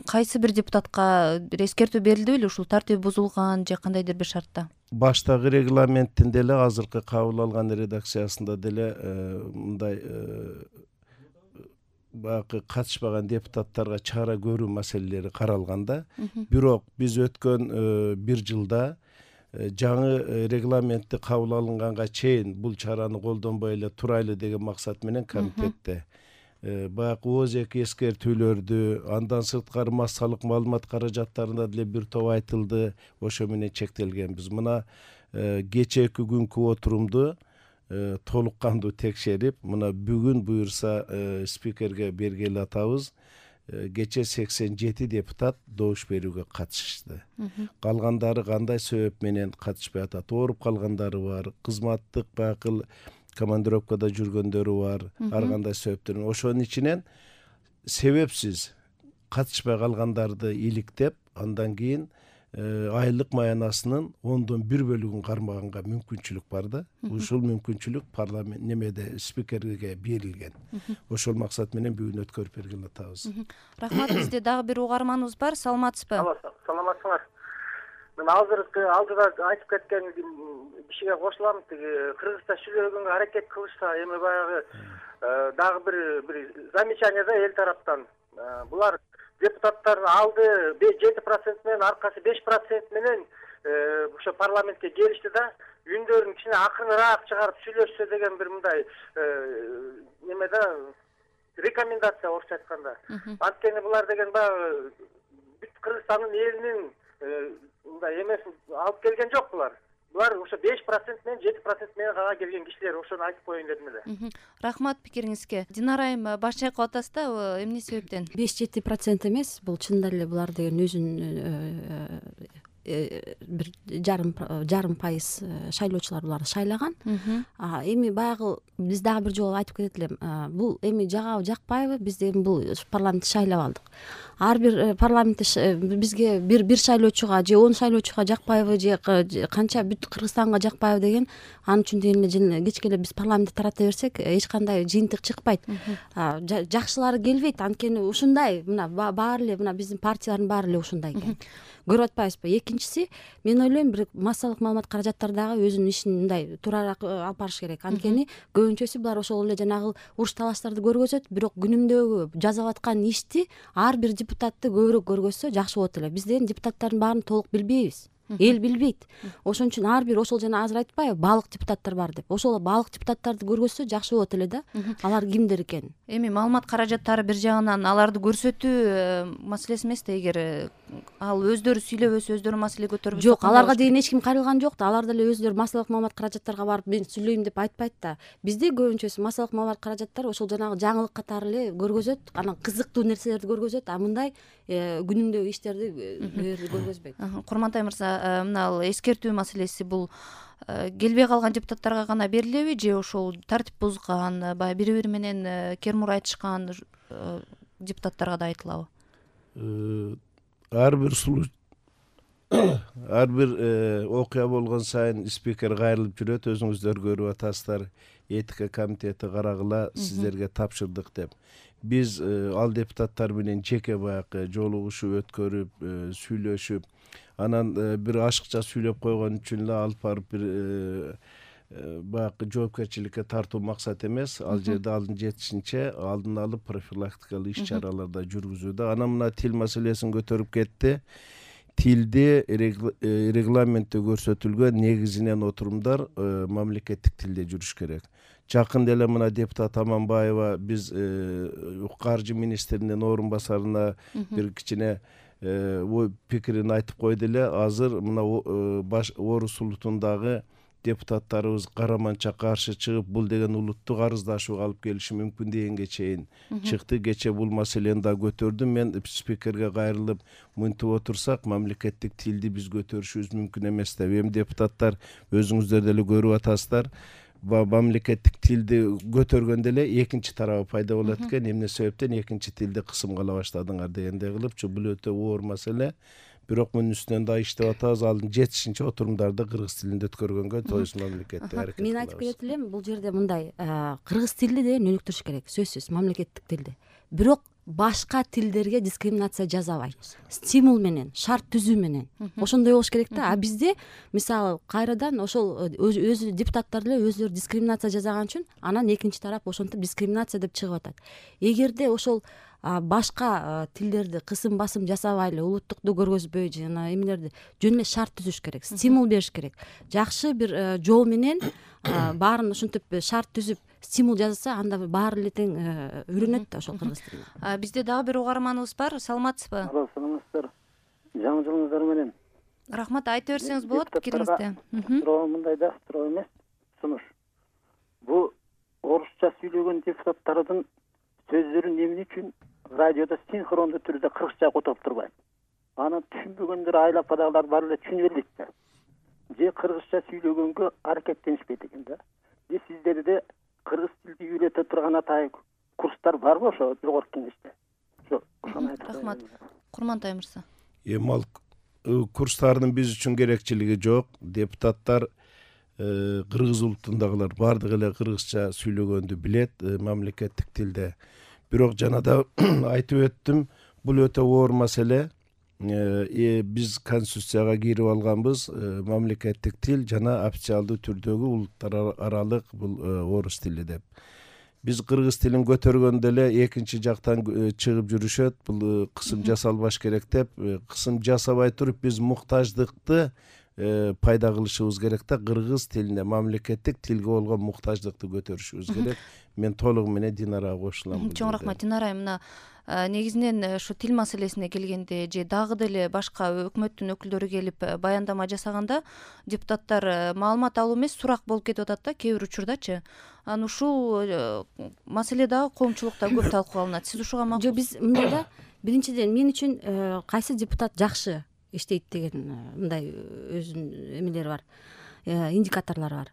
кайсы бир депутатка бир эскертүү берилди беле ушул тартип бузулган же кандайдыр бир шартта? Баштагы регламенттин деле азыркы кабыл алган редакциясында деле мындай баягы катышпаган депутаттарга чара көрүү маселелери каралганда, бирок биз өткөн бир жылда жаңы регламентти кабыл алынганга чейин бул чараны колдонбой эле турайлы деген максат менен комитетте баягы ОЗЭК эскертүүлөрдү, андан сырткары массалык маалымат каражаттарында деле бир топ айтылды, ошо менен чектелгенбиз. Мына кечээки күнкү отурумду толук кандуу текшерип, мына бүгүн буюрса спикерге бергели атабыз. Кече 87 депутат добуш берүүгө катышты. Калгандары кандай себеп менен катышпай атат? Ооруп калгандары бар, кызматтык баягы командировкада жүргөндөрү бар, ар кандай себептерден. Ошонун ичинен себепсиз катышпай калгандарды иликтеп, андан кийин айлык маянасынын 1/10 кармаганга мүмкүнчүлүк бар да. Ушул мүмкүнчүлүк парламент немеде спикерге берилген. Ошол максат менен бүгүн өткөрүп берген атабыз. Рахмат, бизде дагы бир угарманыбыз бар. Саламатсызбы? Саламатсыңар. Мен азыркы алдыда айтып кеткен кишиге кошулам. Кыргызста сүйлөгөнгө аракет кылышса, эми баягы дагы бир замечание да эл тараптан. Булар депутаттар алды 7% менен, аркасы 5% менен ошо парламентке келишти да, үндөрүн кичине акырыныраак чыгарып сүйлөшсө деген бир мындай неме да рекомендация орусча айтканда. Анткени булар деген баягы бүт Кыргызстандын элинин мындай эмесин алып келген жок булар. Булар ошо 5% менен 7% менен гана келген кишилер, ошону айтып коеюн дедим эле. Рахмат пикириңизге. Динара айым баш чайкап атасыз да, эмне себептен? 5-7% эмес, бул чындап эле булар деген өзүнүн бир жарым пайыз шайлоочулар буларды шайлаган. Эми баягы биз дагы бир жолу айтып кетет элем. Бул эми жагабы жакпайбы, биз эми бул парламентти шайлап алдык. Ар бир парламентте бизге бир шайлоочуга же 10 шайлоочуга жакпайбы, же канча бүт Кыргызстанга жакпайбы деген, анын үчүн деле кечке эле биз парламентти тарата берсек, эч кандай жыйынтык чыкпайт. Жакшылары келбейт, анткени ушундай, мына баары эле мына биздин партиялардын баары эле ушундай экен. Көрүп атпайбызбы? Экинчиси, мен ойлойм, бир массалык маалымат каражаттары дагы өзүнүн ишин мындай туурараак алып барыш керек. Анткени көбүнчөсү булар ошол эле жанагы уруш талаштарды көргөзөт, бирок күнүмдөгү жасап аткан ишти ар бир депутатты көбүрөөк көргөзсө жакшы болот эле. Бизден депутаттардын баарын толук билбейбиз. Эл билбейт. Ошон үчүн ар бир ошол жана азыр айтпайбы, баалык депутаттар бар деп. Ошол баалык депутаттарды көргөзсө жакшы болот эле да. Алар кимдер экенин. Эми маалымат каражаттары бир жагынан аларды көрсөтүү маселеси эмес да, эгер ал өздөрү сүйлөбөсө, өздөрү маселе көтөрбөсө. Жок, аларга дейин эч ким кайрылган жок да. Алар деле өздөрү массалык маалымат каражаттарга барып мен сүйлөйм деп айтпайт да. Бизде көбүнчөсү массалык маалымат каражаттары ошол жанагы жаңылык катары эле көргөзөт, анан кызыктуу нерселерди көргөзөт, а мындай күнүмдөгү иштерди көргөзбөйт. Курмантай мырза, мына эскертүү маселеси бул келбей калган депутаттарга гана берилеби, же ошол тартип бузган, баягы бири-бири менен кермур айтышкан депутаттарга да айтылабы? Ар бир окуя болгон сайын спикер кайрылып жүрөт, өзүңүздөр көрүп атасыздар, этика комитети карагыла, сиздерге тапшырдык деп. Биз ал депутаттар менен жеке баягы жолугушуп өткөрүп, сүйлөшүп, анан бир ашыкча сүйлөп койгон үчүн эле алып барып бир баягы жоопкерчиликке тартуу максат эмес. Ал жерде алдын жетишинче алдын алып профилактикалык иш чараларда жүргүзүүдө. Анан мына тил маселесин көтөрүп кетти. Тилде регламентте көрсөтүлгөн негизинен отурумдар мамлекеттик тилде жүрүш керек. Жакын деле мына депутат Аманбаева биз каржы министринин орун басарына бир кичине ой пикирин айтып койду эле. Азыр мына Орус улутундагы депутаттарыбыз караманча каршы чыгып, бул деген улуттук арыздашууга алып келиши мүмкүн дегенге чейин чыкты. Кече бул маселени да көтөрдүм. Мен спикерге кайрылып, мынтип отурсак мамлекеттик тилди биз көтөрүшүбүз мүмкүн эмес деп. Эми депутаттар өзүңүздөр деле көрүп атасыздар. Мамлекеттик тилди көтөргөндө эле экинчи тарабы пайда болот экен. Эмне себептен экинчи тилди кысымга ала баштадыңар дегендей кылыпчы. Бул өтө оор маселе. Бирок мунун үстүнөн да иштеп атабыз. Алдын жетишинче отурумдарды кыргыз тилинде өткөргөнгө тоюс мамлекетте аракет кылабыз. Мен айтып кетет элем, бул жерде мындай кыргыз тилди деген өнүктүрүш керек, сөзсүз, мамлекеттик тилди. Бирок башка тилдерге дискриминация жасабай, стимул менен, шарт түзүү менен. Ошондой болуш керек да. А бизде мисалы кайрадан ошол өзү депутаттар эле өзүлөрү дискриминация жасаган үчүн анан экинчи тарап ошентип дискриминация деп чыгып атат. Эгерде ошол башка тилдерди кысым басым жасабай эле, улуттукту көргөзбөй жана эмелерди жөн эле шарт түзүш керек, стимул бериш керек. Жакшы бир жол менен баарын ушинтип шарт түзүп стимул жасаса, анда баары эле тең үйрөнөт да ошол кыргыз тилин. Бизде дагы бир угарманыбыз бар. Саламатсызбы? Алло, саламатсыздар. Жаңы жылыңыздар менен. Рахмат, айта берсеңиз болот пикириңизди. Суроо мындай да, суроо эмес, сунуш. Бул орусча сүйлөгөн депутаттардын сөздөрүн эмне үчүн радиода синхрондуу түрдө кыргызча котоп турбайт? Аны түшүнбөгөндөр айлападагылар бар эле түшүнүп элек да. Же кыргызча сүйлөгөнгө аракеттенишпейт экен да. Же сиздерде кыргыз тилди үйрөтө турган атайын курстар барбы ошо жогорку кеңеште? Ошону айтып. Рахмат. Курмантай мырза. Ал курстардын биз үчүн керекчилиги жок. Депутаттар кыргыз улутундагылар бардыгы эле кыргызча сүйлөгөндү билет мамлекеттик тилде. Бирок жана да айтып өттүм, бул өтө оор маселе. Биз конституцияга кирип алганбыз мамлекеттик тил жана официалдуу түрдөгү улуттар аралык бул орус тили деп. Биз кыргыз тилин көтөргөндө эле экинчи жактан чыгып жүрүшөт, бул кысым жасалбаш керек деп. Кысым жасабай туруп биз муктаждыкты пайда кылышыбыз керек да, кыргыз тилине, мамлекеттик тилге болгон муктаждыкты көтөрүшүбүз керек. Мен толугу менен Динарага кошулам. Чоң рахмат. Динара, мына негизинен ушу тил маселесине келгенде же дагы деле башка өкмөттүн өкүлдөрү келип баяндама жасаганда депутаттар маалымат алуу эмес, сурак болуп кетип атат да кээ бир учурдачы. Анан ушул маселе дагы коомчулукта көп талкууланат. Сиз ушуга макул? Жок, биз мындай да, биринчиден мен үчүн кайсы депутат жакшы иштейт деген мындай өзүнүн эмелери бар, индикаторлор бар.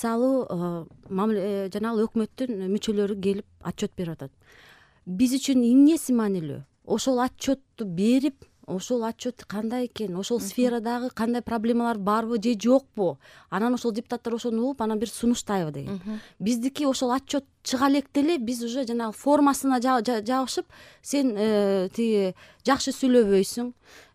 Мисалы жанагы өкмөттүн мүчөлөрү келип отчет берип атат. Биз үчүн эмнеси маанилүү? Ошол отчетту берип, ошол отчет кандай экен, ошол сферадагы кандай проблемалар барбы же жокпу? Анан ошол депутаттар ошону угуп, анан бир сунуштайбы деген. Биздики ошол отчет чыга электе эле биз уже жанагы формасына жабышып, сен тиги жакшы сүйлөбөйсүң,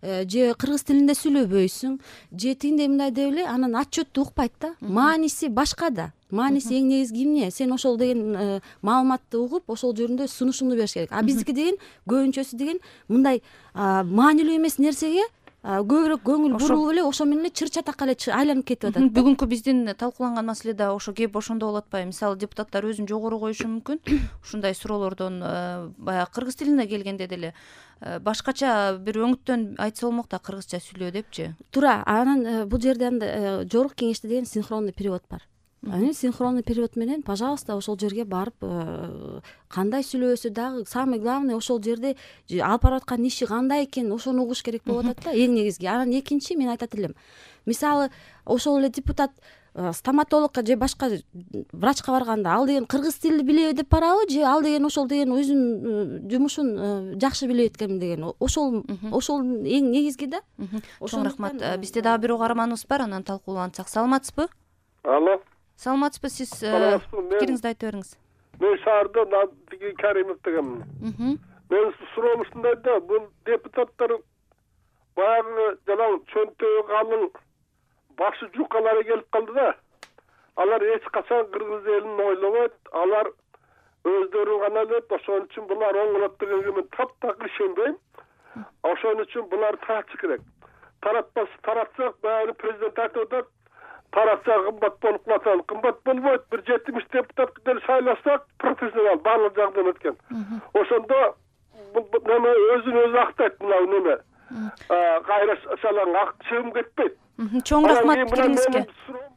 же кыргыз тилинде сүйлөбөйсүң, же тигиндей мындай деп эле анан отчетту укпайт да. Мааниси башка да. Мааниси эң негизги эмне? Сен ошол деген маалыматты угуп, ошол жеринде сунушуңду бериш керек. А биздики деген көбүнчөсү деген мындай маанилүү эмес нерсеге көбүрөөк көңүл буруп эле ошо менен эле чыр чатакка эле айланып кетип атат. Бүгүнкү биздин талкууланган маселе да ошо кеп ошондо болуп атпайбы? Мисалы депутаттар өзүн жогору коюшу мүмкүн. Ушундай суроолордон баягы кыргыз тилине келгенде деле башкача бир өңүттөн айтса болмок да, кыргызча сүйлөө депчи. Туура. Анан бул жерде жогорку кеңеште деген синхронный перевод бар. Синхронный перевод менен, пожалуйста, ошол жерге барып кандай сүйлөбөсө дагы самый главный ошол жерде алып барып аткан иши кандай экен, ошону угуш керек болуп атат да, эң негизги. Анан экинчи мен айтат элем. Мисалы, ошол эле депутат стоматологко же башка врачка барганда ал деген кыргыз тилин билеби деп барабы, же ал деген ошол деген өзүнүн жумушун жакшы билет экен деген. Ошол эң негизги да. Чоң рахмат. Бизде дагы бир угарманыбыз бар, анан талкуулансак. Саламатсызбы? Алло. Саламатсызбы, сиз пикириңизди айта бериңиз. Мен шаарда Каримов дегенмин. Мен суроом ушундай да, бул депутаттар баягы жана чөнтөгү калың башы жукалары келип калды да. Алар эч качан кыргыз элин ойлобойт, алар өздөрү гана эле, ошон үчүн булар оңолот дегенге мен таптак ишенбейм. Ошон үчүн булар таратыш керек. Таратсак, баягы президент айтып атат, таратса кымбат болуп калса, кымбат болбойт. Бир 70 депутаттарды шайласак, профессионал барлык жагдан өткөн. Ошондо неме өзүн өзү актайт, мына неме. Кайра шалаң чыгым кетпейт. Чоң рахмат пикириңизге.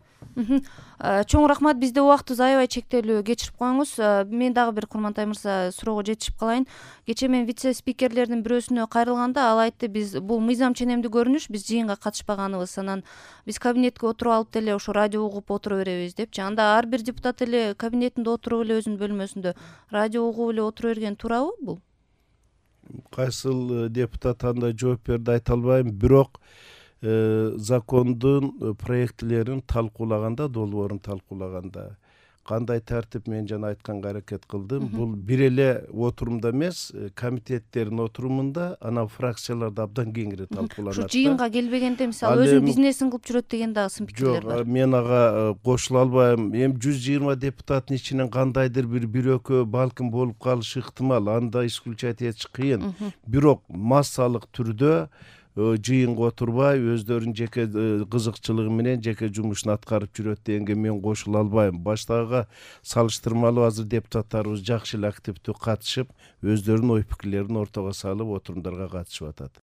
Чоң рахмат. Бизде убактыбыз аябай чектелүү, кечирип коюңуз. Мен дагы бир Курмантай мырза суроого жетишип калайын. Кечээ мен вице спикерлердин бирөөсүнө кайрылганда ал айтты, биз бул мыйзам ченемдүү көрүнүш, биз жыйынга катышпаганыбыз, анан биз кабинетке отуруп алып деле ошо радио угуп отура беребиз депчи. Анда ар бир депутат эле кабинетинде отуруп эле өзүнүн бөлмөсүндө радио угуп эле отура берген туурабы бул? Кайсыл депутат анда жооп берди айта албайм, бирок закондун проектилерин талкуулаганда, долбоорун талкуулаганда кандай тартип мен жана айтканга аракет кылдым. Бул бир эле отурумда эмес, комитеттердин отурумунда, анан фракцияларда абдан кеңири талкууланат. Ушу жыйынга келбегенде мисалы өзүнүн бизнесин кылып жүрөт деген дагы сын пикирлер бар. Жок, мен ага кошула албайм. Эми 120 депутаттын ичинен кандайдыр бир экөө балким болуп калышы ыктымал. Анда исключать этиш кыйын. Бирок массалык түрдө жыйынга отурбай өздөрүнүн жеке кызыкчылыгы менен жеке жумушун аткарып жүрөт дегенге мен кошула албайм. Баштагыга салыштырмалуу азыр депутаттарыбыз жакшы эле активдүү катышып, өздөрүнүн ой пикирлерин ортого салып отурумдарга катышып атат.